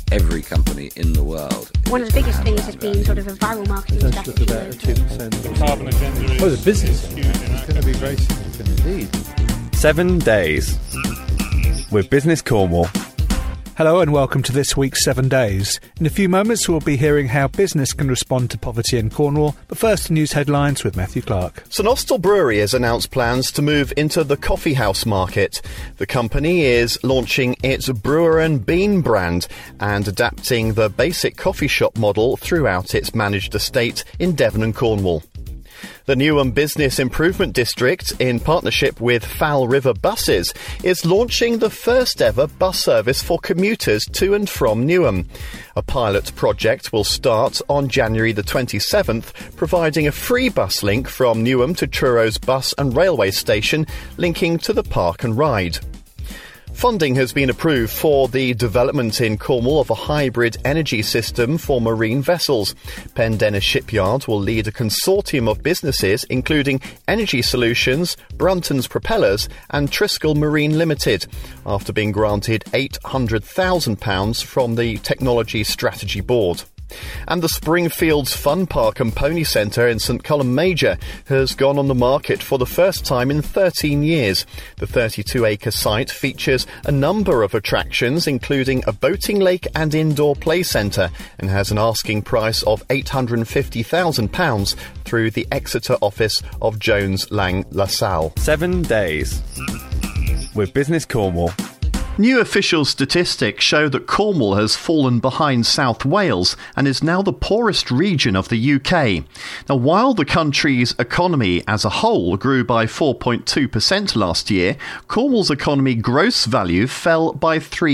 every company in the world. One of the biggest things has been sort of a viral marketing strategy. About 2%. The carbon agenda is the business huge. It's going to be very significant indeed. 7 days with Business Cornwall. Hello and welcome to this week's 7 Days. In a few moments we'll be hearing how business can respond to poverty in Cornwall, but first the news headlines with Matthew Clark. St Austell Brewery has announced plans to move into the coffee house market. The company is launching its Brewer and Bean brand and adapting the basic coffee shop model throughout its managed estate in Devon and Cornwall. The Newham Business Improvement District, in partnership with Fowl River Buses, is launching the first ever bus service for commuters to and from Newham. A pilot project will start on January the 27th, providing a free bus link from Newham to Truro bus and railway station, linking to the Park and Ride. Funding has been approved for the development in Cornwall of a hybrid energy system for marine vessels. Pendennis Shipyard will lead a consortium of businesses including Energy Solutions, Brunton's Propellers and Triskel Marine Limited, after being granted £800,000 from the Technology Strategy Board. And the Springfields Fun Park and Pony Centre in St Columb Major has gone on the market for the first time in 13 years. The 32-acre site features a number of attractions, including a boating lake and indoor play centre, and has an asking price of £850,000 through the Exeter office of Jones Lang LaSalle. 7 days with Business Cornwall. New official statistics show that Cornwall has fallen behind South Wales and is now the poorest region of the UK. Now, while the country's economy as a whole grew by 4.2% last year, Cornwall's economy gross value fell by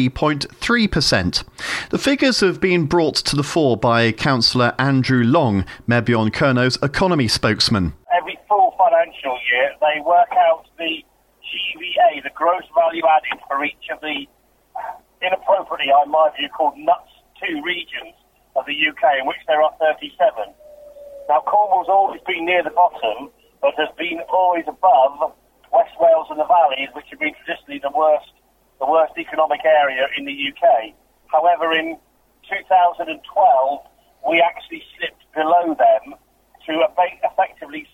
3.3%. The figures have been brought to the fore by Councillor Andrew Long, Mebion Kerno's economy spokesman. Every full financial year, they work out the GVA, the gross value added for each of the inappropriately, in my view, called nuts 2 regions of the UK, in which there are 37. Now, Cornwall's always been near the bottom, but has been always above West Wales and the Valleys, which have been traditionally the worst economic area in the UK. However, in 2012, we actually slipped below them to effectively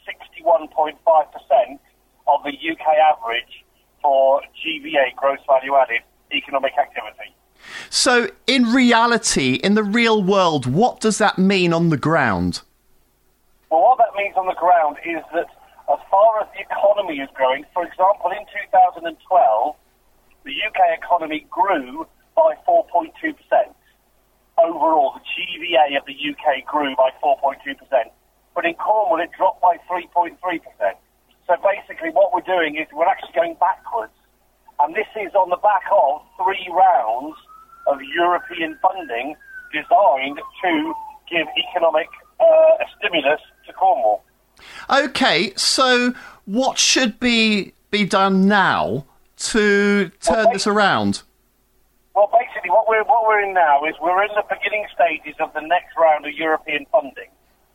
61.5% of the UK average for GVA, gross value added, economic activity. So, in reality, in the real world, what does that mean on the ground? Well, what that means on the ground is that as far as the economy is growing, for example, in 2012, the UK economy grew by 4.2%. Overall, the GVA of the UK grew by 4.2%. But in Cornwall, it dropped by 3.3%. So basically what we're doing is we're actually going backwards. And this is on the back of 3 rounds of European funding designed to give economic stimulus to Cornwall. OK, so what should be done now to turn this around? Well, basically what we're in now is we're in the beginning stages of the next round of European funding,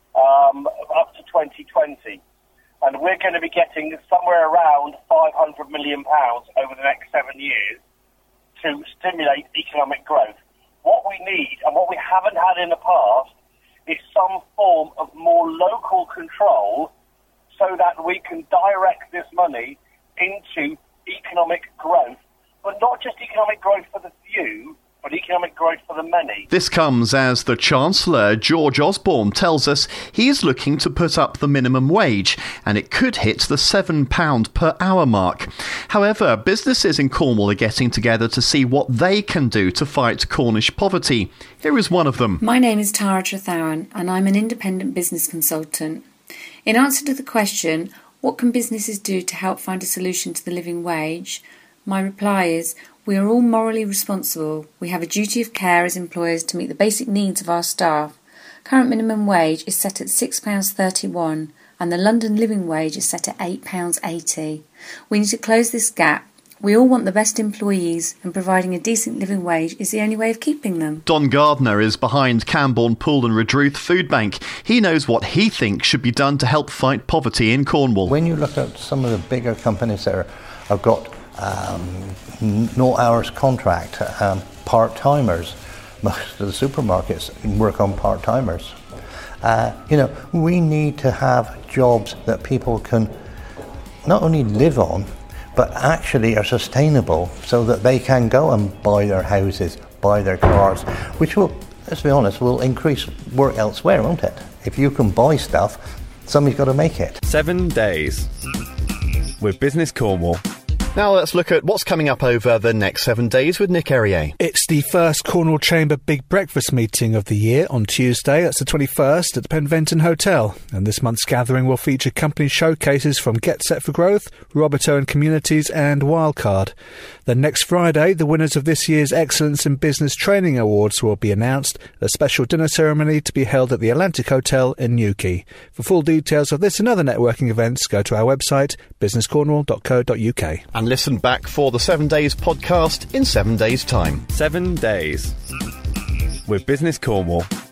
up to 2020. And we're going to be getting somewhere around £500 million over the next 7 years to stimulate economic growth. What we need, and what we haven't had in the past, is some form of more local control so that we can direct this money into economic growth, but not just economic growth for the few, but economic growth for the many. This comes as the Chancellor, George Osborne, tells us he is looking to put up the minimum wage, and it could hit the £7 per hour mark. However, businesses in Cornwall are getting together to see what they can do to fight Cornish poverty. Here is one of them. My name is Tara Trethowan, and I'm an independent business consultant. In answer to the question, what can businesses do to help find a solution to the living wage? My reply is, we are all morally responsible. We have a duty of care as employers to meet the basic needs of our staff. Current minimum wage is set at £6.31 and the London living wage is set at £8.80. We need to close this gap. We all want the best employees, and providing a decent living wage is the only way of keeping them. Don Gardner is behind Camborne, Poole and Redruth Food Bank. He knows what he thinks should be done to help fight poverty in Cornwall. When you look at some of the bigger companies that have got no hours contract, part-timers, most of the supermarkets work on part-timers. We need to have jobs that people can not only live on, but actually are sustainable so that they can go and buy their houses, buy their cars, which will, let's be honest, will increase work elsewhere, won't it? If you can buy stuff, somebody's got to make it. 7 days with Business Cornwall. Now let's look at what's coming up over the next 7 days with Nick Errier. It's the first Cornwall Chamber Big Breakfast meeting of the year on Tuesday. That's the 21st at the Penventon Hotel. And this month's gathering will feature company showcases from Get Set for Growth, Roberto and Communities and Wildcard. Then next Friday, the winners of this year's Excellence in Business Training Awards will be announced, a special dinner ceremony to be held at the Atlantic Hotel in Newquay. For full details of this and other networking events, go to our website, businesscornwall.co.uk. And listen back for the 7 Days podcast in 7 days' time. 7 days with Business Cornwall.